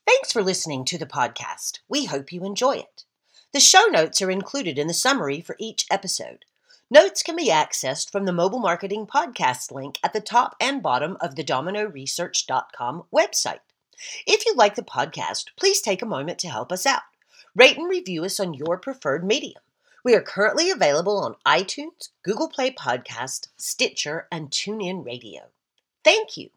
Thanks for listening to the podcast. We hope you enjoy it. The show notes are included in the summary for each episode. Notes can be accessed from the Mobile Marketing Podcast link at the top and bottom of the dominoresearch.com website. If you like the podcast, please take a moment to help us out. Rate and review us on your preferred medium. We are currently available on iTunes, Google Play Podcast, Stitcher, and TuneIn Radio. Thank you.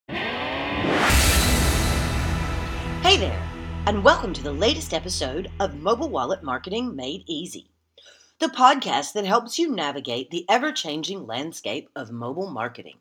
Hey there, and welcome to the latest episode of Mobile Wallet Marketing Made Easy, the podcast that helps you navigate the ever-changing landscape of mobile marketing.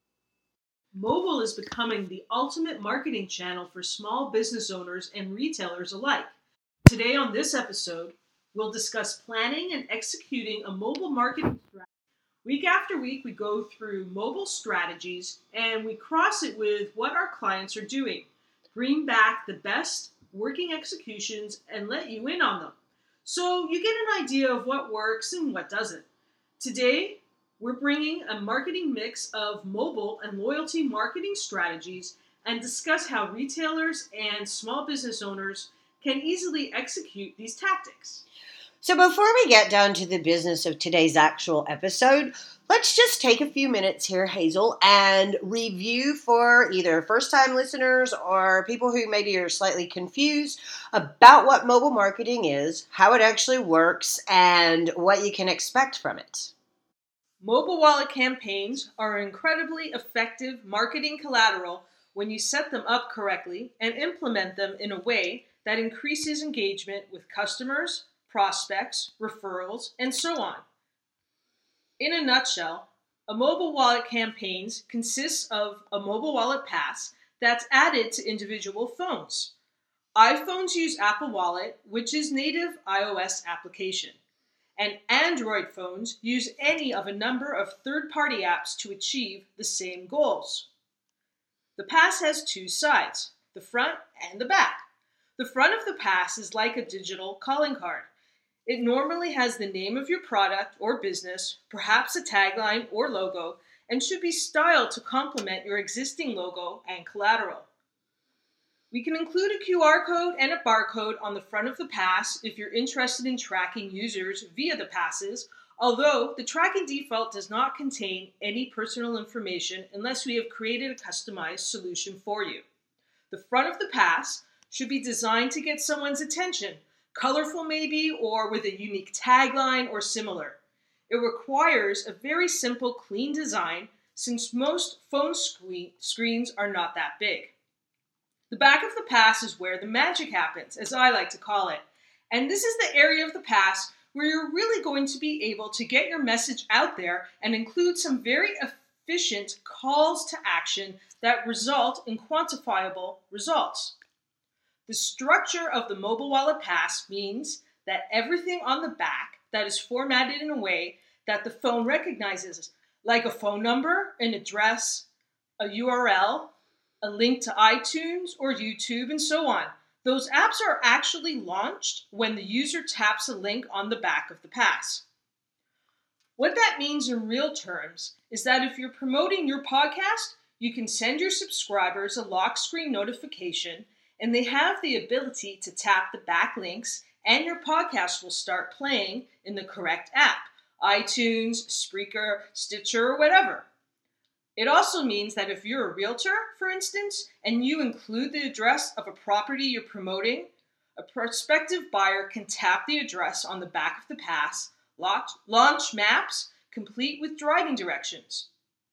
Mobile is becoming the ultimate marketing channel for small business owners and retailers alike. Today on this episode, we'll discuss planning and executing a mobile marketing strategy. Week after week, we go through mobile strategies and we cross it with what our clients are doing. Bring back the best working executions and let you in on them, so you get an idea of what works and what doesn't. Today, we're bringing a marketing mix of mobile and loyalty marketing strategies and discuss how retailers and small business owners can easily execute these tactics. So before we get down to the business of today's actual episode, let's just take a few minutes here, Hazel, and review for either first-time listeners or people who maybe are slightly confused about what mobile marketing is, how it actually works, and what you can expect from it. Mobile wallet campaigns are incredibly effective marketing collateral when you set them up correctly and implement them in a way that increases engagement with customers, prospects, referrals, and so on. In a nutshell, a mobile wallet campaign consists of a mobile wallet pass that's added to individual phones. iPhones use Apple Wallet, which is native iOS application, and Android phones use any of a number of third-party apps to achieve the same goals. The pass has two sides, the front and the back. The front of the pass is like a digital calling card. It normally has the name of your product or business, perhaps a tagline or logo, and should be styled to complement your existing logo and collateral. We can include a QR code and a barcode on the front of the pass if you're interested in tracking users via the passes, although the tracking default does not contain any personal information unless we have created a customized solution for you. The front of the pass should be designed to get someone's attention, colorful maybe, or with a unique tagline or similar. It requires a very simple, clean design since most phone screens are not that big. The back of the pass is where the magic happens, as I like to call it. And this is the area of the pass where you're really going to be able to get your message out there and include some very efficient calls to action that result in quantifiable results. The structure of the mobile wallet pass means that everything on the back that is formatted in a way that the phone recognizes, like a phone number, an address, a URL, a link to iTunes or YouTube, and so on. Those apps are actually launched when the user taps a link on the back of the pass. What that means in real terms is that if you're promoting your podcast, you can send your subscribers a lock screen notification and they have the ability to tap the backlinks and your podcast will start playing in the correct app, iTunes, Spreaker, Stitcher, or whatever. It also means that if you're a realtor, for instance, and you include the address of a property you're promoting, a prospective buyer can tap the address on the back of the pass, launch maps, complete with driving directions.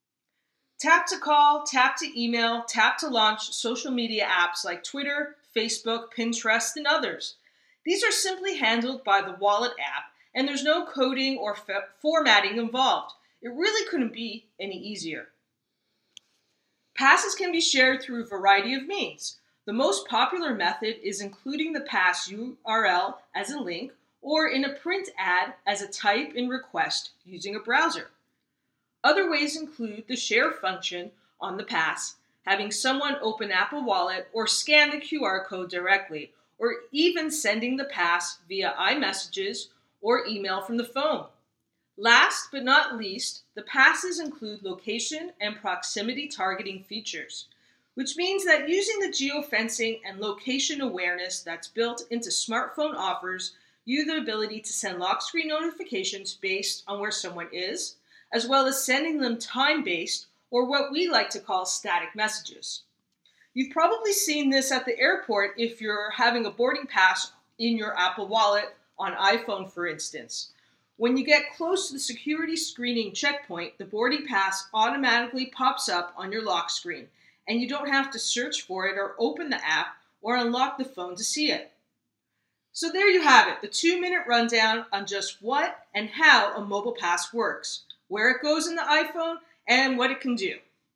Tap to call, tap to email, tap to launch social media apps like Twitter, Facebook, Pinterest, and others. These are simply handled by the Wallet app, and there's no coding or formatting involved. It really couldn't be any easier. Passes can be shared through a variety of means. The most popular method is including the pass URL as a link or in a print ad as a type in request using a browser. Other ways include the share function on the pass, having someone open Apple Wallet or scan the QR code directly, or even sending the pass via iMessages or email from the phone. Last but not least, the passes include location and proximity targeting features. which means that using the geofencing and location awareness that's built into smartphone offers you the ability to send lock screen notifications based on where someone is, as well as sending them time-based, or what we like to call static messages. You've probably seen this at the airport if you're having a boarding pass in your Apple Wallet on iPhone, for instance. When you get close to the security screening checkpoint, the boarding pass automatically pops up on your lock screen, and you don't have to search for it or open the app or unlock the phone to see it. So there you have it, the 2-minute rundown on just what and how a mobile pass works, where it goes in the iPhone, and what it can do.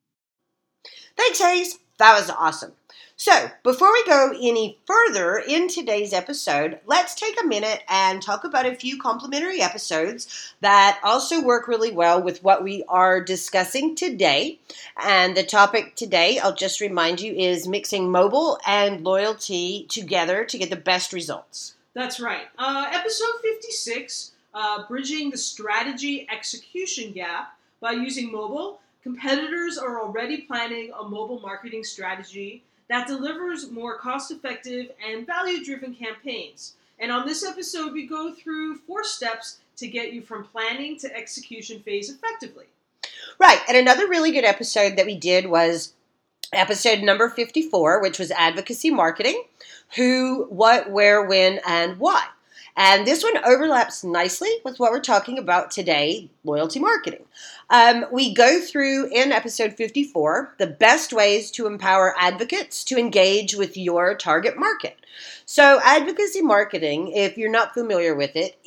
Thanks, Hayes. That was awesome. So, before we go any further in today's episode, let's take a minute and talk about a few complementary episodes that also work really well with what we are discussing today. And the topic today, I'll just remind you, is mixing mobile and loyalty together to get the best results. That's right. Episode 56, Bridging the Strategy Execution Gap by Using Mobile. Competitors are already planning a mobile marketing strategy that delivers more cost-effective and value-driven campaigns. And on this episode, we go through 4 steps to get you from planning to execution phase effectively. Right, and another really good episode that we did was episode number 54, which was advocacy marketing, who, what, where, when, and why. And this one overlaps nicely with what we're talking about today, loyalty marketing. We go through in episode 54 the best ways to empower advocates to engage with your target market. So advocacy marketing, if you're not familiar with it,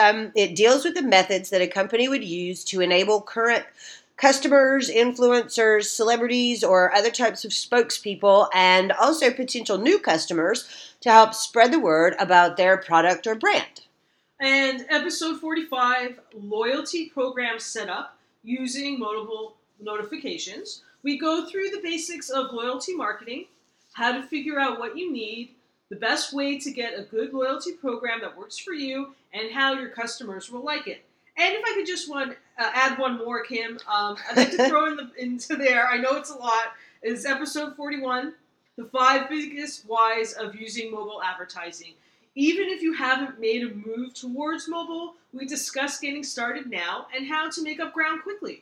it deals with the methods that a company would use to enable current customers, influencers, celebrities, or other types of spokespeople, and also potential new customers to help spread the word about their product or brand. And episode 45, loyalty program setup using mobile notifications. We go through the basics of loyalty marketing, how to figure out what you need, the best way to get a good loyalty program that works for you, and how your customers will like it. And if I could just add one more, Kim, I'd like to throw into there, I know it's a lot, is episode 41, the 5 biggest whys of using mobile advertising. Even if you haven't made a move towards mobile, we discuss getting started now and how to make up ground quickly.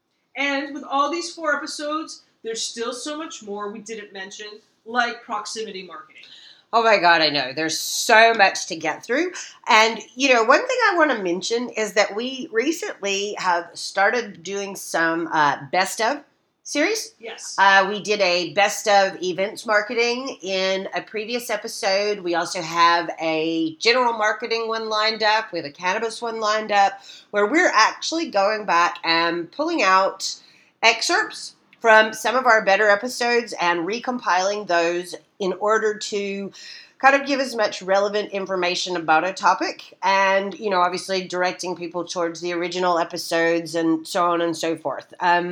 And with all these 4 episodes, there's still so much more we didn't mention, like proximity marketing. Oh my God, I know. There's so much to get through. And, one thing I want to mention is that we recently have started doing some best of series. Yes. We did a best of events marketing in a previous episode. We also have a general marketing one lined up. We have a cannabis one lined up where we're actually going back and pulling out excerpts from some of our better episodes and recompiling those in order to kind of give as much relevant information about a topic and, obviously directing people towards the original episodes and so on and so forth.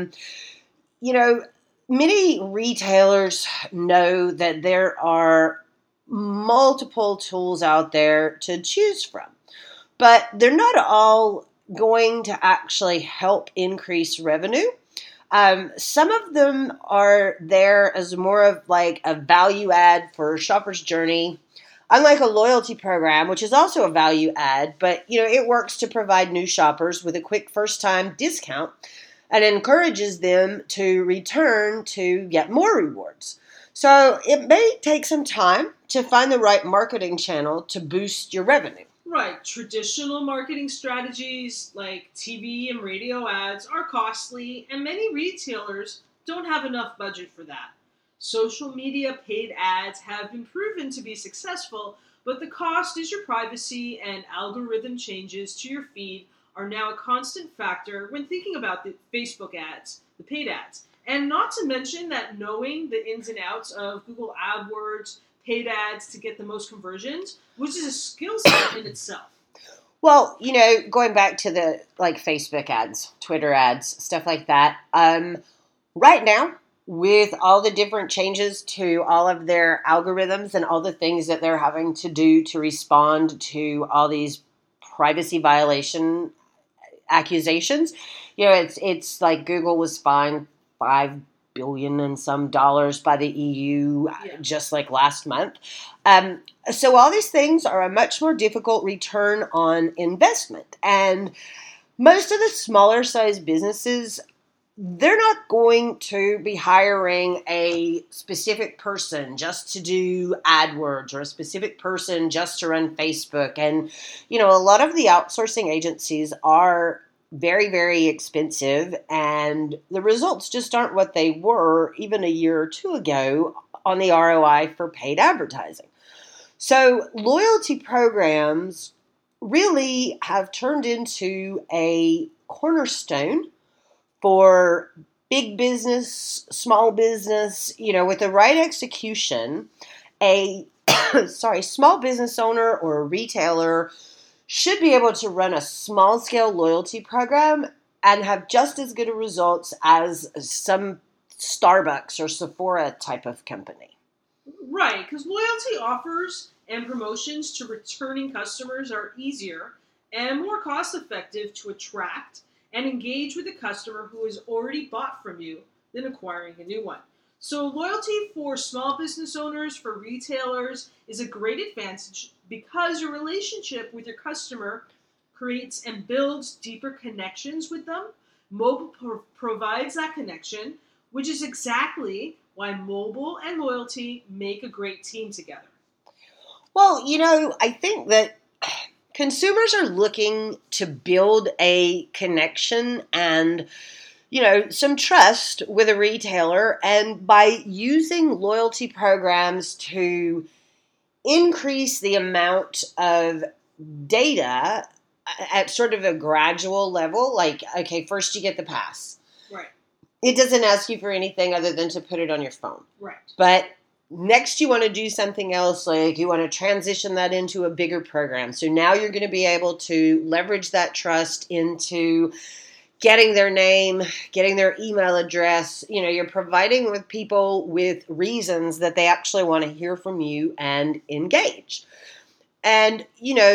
Many retailers know that there are multiple tools out there to choose from, but they're not all going to actually help increase revenue. Some of them are there as more of like a value add for shopper's journey, unlike a loyalty program, which is also a value add, but it works to provide new shoppers with a quick first-time discount and encourages them to return to get more rewards. So it may take some time to find the right marketing channel to boost your revenue. Right. Traditional marketing strategies like TV and radio ads are costly, and many retailers don't have enough budget for that. Social media paid ads have been proven to be successful, but the cost is your privacy, and algorithm changes to your feed are now a constant factor when thinking about the Facebook ads, the paid ads. And not to mention that knowing the ins and outs of Google AdWords, paid ads to get the most conversions, which is a skill set in itself. Well, going back to the Facebook ads, Twitter ads, stuff like that. Right now, with all the different changes to all of their algorithms and all the things that they're having to do to respond to all these privacy violation accusations, it's like Google was fined $5 billion and some dollars by the EU Yeah. just like last month. So all these things are a much more difficult return on investment. And most of the smaller sized businesses, they're not going to be hiring a specific person just to do AdWords or a specific person just to run Facebook. And, a lot of the outsourcing agencies are very, very expensive, and the results just aren't what they were even a year or two ago on the ROI for paid advertising. So loyalty programs really have turned into a cornerstone for big business, small business, with the right execution. A small business owner or a retailer should be able to run a small scale loyalty program and have just as good results as some Starbucks or Sephora type of company. Right, because loyalty offers and promotions to returning customers are easier and more cost effective to attract and engage with a customer who has already bought from you than acquiring a new one. So loyalty for small business owners, for retailers, is a great advantage because your relationship with your customer creates and builds deeper connections with them. Mobile provides that connection, which is exactly why mobile and loyalty make a great team together. Well, I think that consumers are looking to build a connection and, some trust with a retailer. And by using loyalty programs to increase the amount of data at sort of a gradual level, like, okay, first you get the pass. Right. It doesn't ask you for anything other than to put it on your phone. Right. But next, you want to do something else, like you want to transition that into a bigger program. So now you're going to be able to leverage that trust into getting their name, getting their email address. You're providing with people with reasons that they actually want to hear from you and engage. And,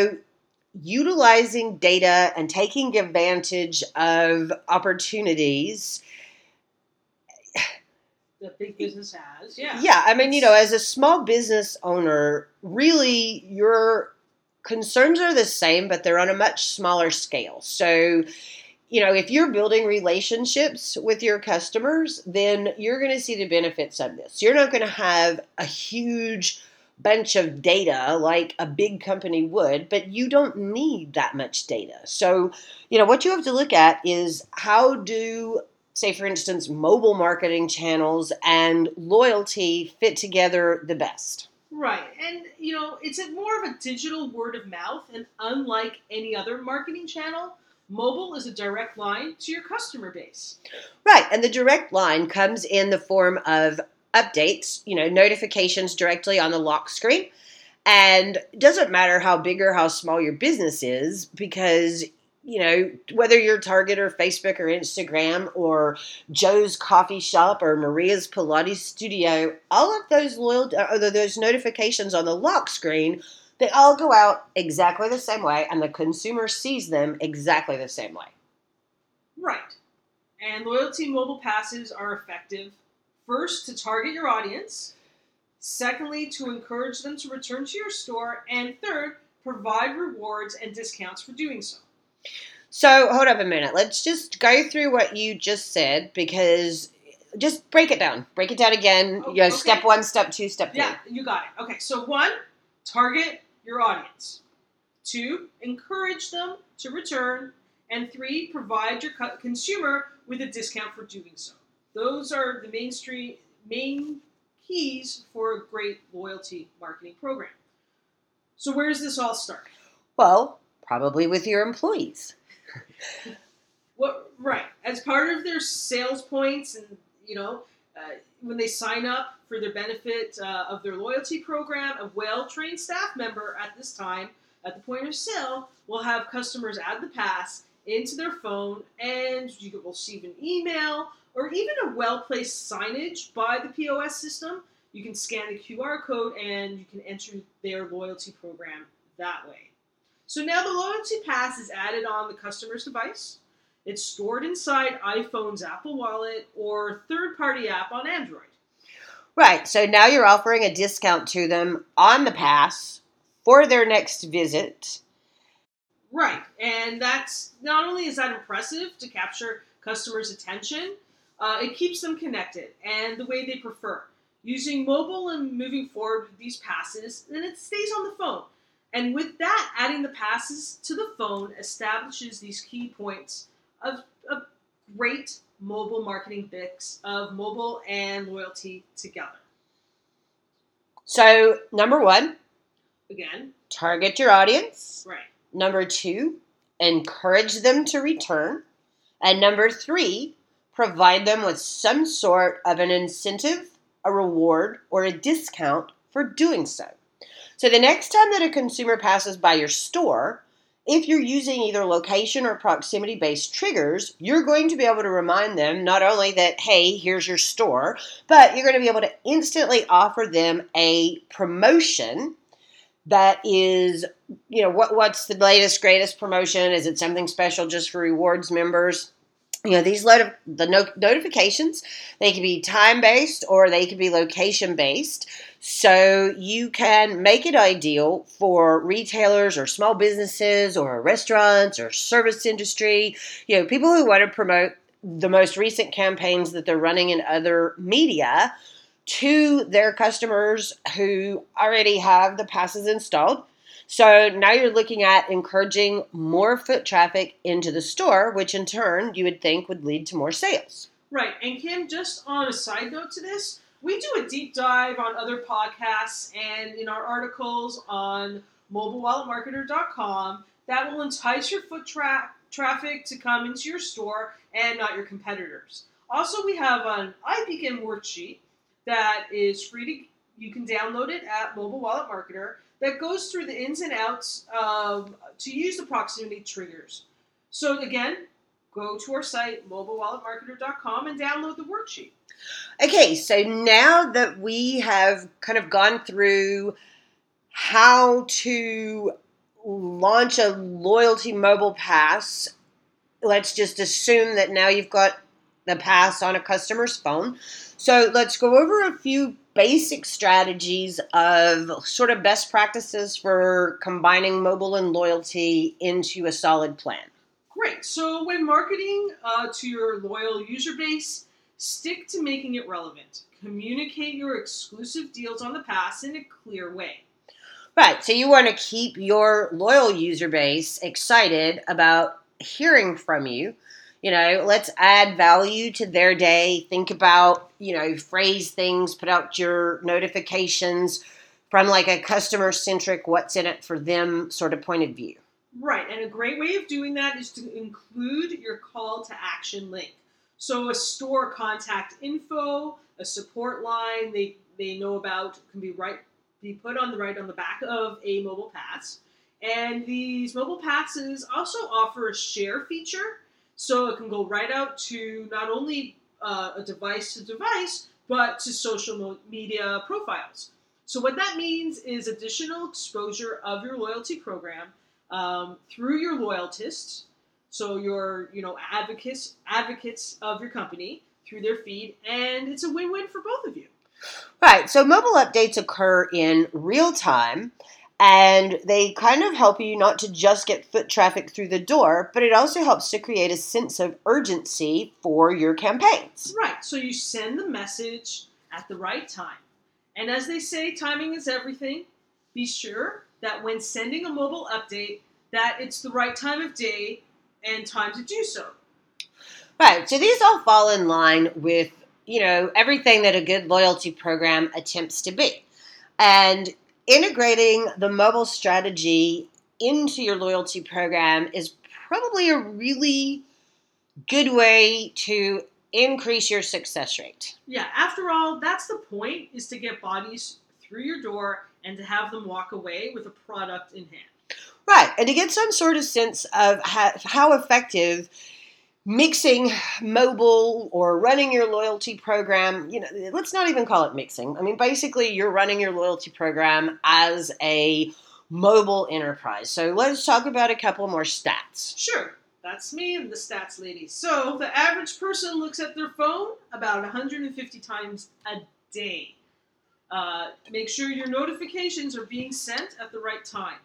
utilizing data and taking advantage of opportunities that big business has. Yeah. Yeah. I mean, as a small business owner, really your concerns are the same, but they're on a much smaller scale. So, if you're building relationships with your customers, then you're going to see the benefits of this. You're not going to have a huge bunch of data like a big company would, but you don't need that much data. So, what you have to look at is how do, say, for instance, mobile marketing channels and loyalty fit together the best. Right. And, it's more of a digital word of mouth. And unlike any other marketing channel, mobile is a direct line to your customer base. Right. And the direct line comes in the form of updates, notifications directly on the lock screen. And it doesn't matter how big or how small your business is, because whether you're Target or Facebook or Instagram or Joe's Coffee Shop or Maria's Pilates Studio, all of those notifications on the lock screen, they all go out exactly the same way, and the consumer sees them exactly the same way. Right. And loyalty mobile passes are effective, first, to target your audience, secondly, to encourage them to return to your store, and third, provide rewards and discounts for doing so. So hold up a minute. Let's just go through what you just said, because just break it down. Break it down again. Okay. Step 1, step 2, step 3. Yeah, you got it. Okay, so 1, target your audience. 2, encourage them to return. And 3, provide your consumer with a discount for doing so. Those are the main keys for a great loyalty marketing program. So where does this all start? Well, probably with your employees. Right. As part of their sales points and, when they sign up for their benefit of their loyalty program, a well-trained staff member at this time, at the point of sale, will have customers add the pass into their phone, and you will receive an email or even a well-placed signage by the POS system. You can scan the QR code and you can enter their loyalty program that way. So now the loyalty pass is added on the customer's device. It's stored inside iPhone's Apple Wallet or third-party app on Android. Right. So now you're offering a discount to them on the pass for their next visit. Right. And that's not only is that impressive to capture customers' attention, it keeps them connected and the way they prefer. Using mobile and moving forward with these passes, then it stays on the phone. And with that, adding the passes to the phone establishes these key points of a great mobile marketing mix of mobile and loyalty together. So, number one, Again, target your audience. right. Number two, encourage them to return. And number three, provide them with some sort of an incentive, a reward, or a discount for doing so. So the next time that a consumer passes by your store, if you're using either location or proximity-based triggers, you're going to be able to remind them not only that, hey, here's your store, but you're going to be able to instantly offer them a promotion that is, what's the latest, greatest promotion? Is it something special just for rewards members? These notifications, they can be time-based or they can be location-based. So you can make it ideal for retailers or small businesses or restaurants or service industry, people who want to promote the most recent campaigns that they're running in other media to their customers who already have the passes installed. So now you're looking at encouraging more foot traffic into the store, which in turn you would think would lead to more sales. Right. And Kim, just on a side note to this, we do a deep dive on other podcasts and in our articles on mobilewalletmarketer.com that will entice your foot traffic to come into your store and not your competitors. Also, we have an iBeacon worksheet that is free you can download it at Mobile Wallet Marketer that goes through the ins and outs to use the proximity triggers. So again, go to our site, mobilewalletmarketer.com, and download the worksheet. Okay, so now that we have kind of gone through how to launch a loyalty mobile pass, let's just assume that now you've got the pass on a customer's phone. So let's go over a few basic strategies of sort of best practices for combining mobile and loyalty into a solid plan. Great. So when marketing to your loyal user base, stick to making it relevant. Communicate your exclusive deals on the pass in a clear way. Right. So you want to keep your loyal user base excited about hearing from you. Let's add value to their day. Think about, phrase things, put out your notifications from like a customer-centric, what's in it for them sort of point of view. Right. And a great way of doing that is to include your call to action link. So a store contact info, a support line they know about can be put on the back of a mobile pass. And these mobile passes also offer a share feature. So it can go right out to not only a device to device, but to social media profiles. So what that means is additional exposure of your loyalty program through your loyalists, so your advocates of your company through their feed, and it's a win-win for both of you. Right. So mobile updates occur in real time. And they kind of help you not to just get foot traffic through the door, but it also helps to create a sense of urgency for your campaigns. Right. So you send the message at the right time. And as they say, timing is everything. Be sure that when sending a mobile update, that it's the right time of day and time to do so. Right. So these all fall in line with, everything that a good loyalty program attempts to be. And integrating the mobile strategy into your loyalty program is probably a really good way to increase your success rate. Yeah, after all, that's the point, is to get bodies through your door and to have them walk away with a product in hand. Right, and to get some sort of sense of how effective mixing mobile or running your loyalty program, let's not even call it mixing. I mean, basically, you're running your loyalty program as a mobile enterprise. So let's talk about a couple more stats. Sure. That's me and the stats lady. So the average person looks at their phone about 150 times a day. Make sure your notifications are being sent at the right time.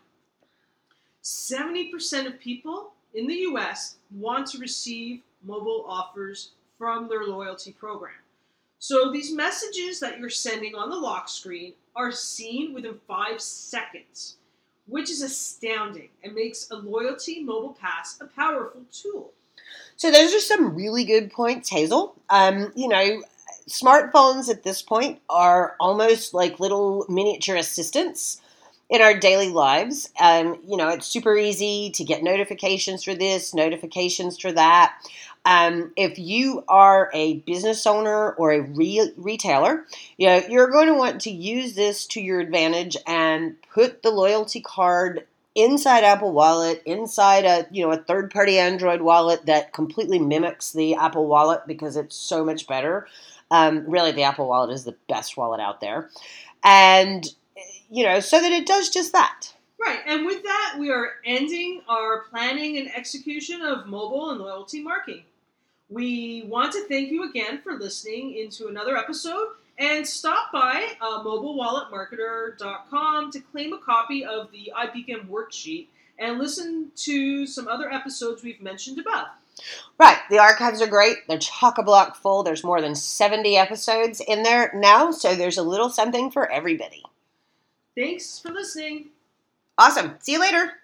70% of people in the U.S. want to receive mobile offers from their loyalty program. So these messages that you're sending on the lock screen are seen within 5 seconds, which is astounding and makes a loyalty mobile pass a powerful tool. So those are some really good points, Hazel. Smartphones at this point are almost like little miniature assistants in our daily lives. It's super easy to get notifications for this, notifications for that. If you are a business owner or a retailer, you're going to want to use this to your advantage and put the loyalty card inside Apple Wallet, inside a third-party Android wallet that completely mimics the Apple Wallet because it's so much better. Really, the Apple Wallet is the best wallet out there. And, so that it does just that. Right, and with that, we are ending our planning and execution of mobile and loyalty marketing. We want to thank you again for listening into another episode, and stop by mobilewalletmarketer.com to claim a copy of the iBeacon worksheet and listen to some other episodes we've mentioned above. Right, the archives are great. They're chock-a-block full. There's more than 70 episodes in there now, so there's a little something for everybody. Thanks for listening. Awesome. See you later.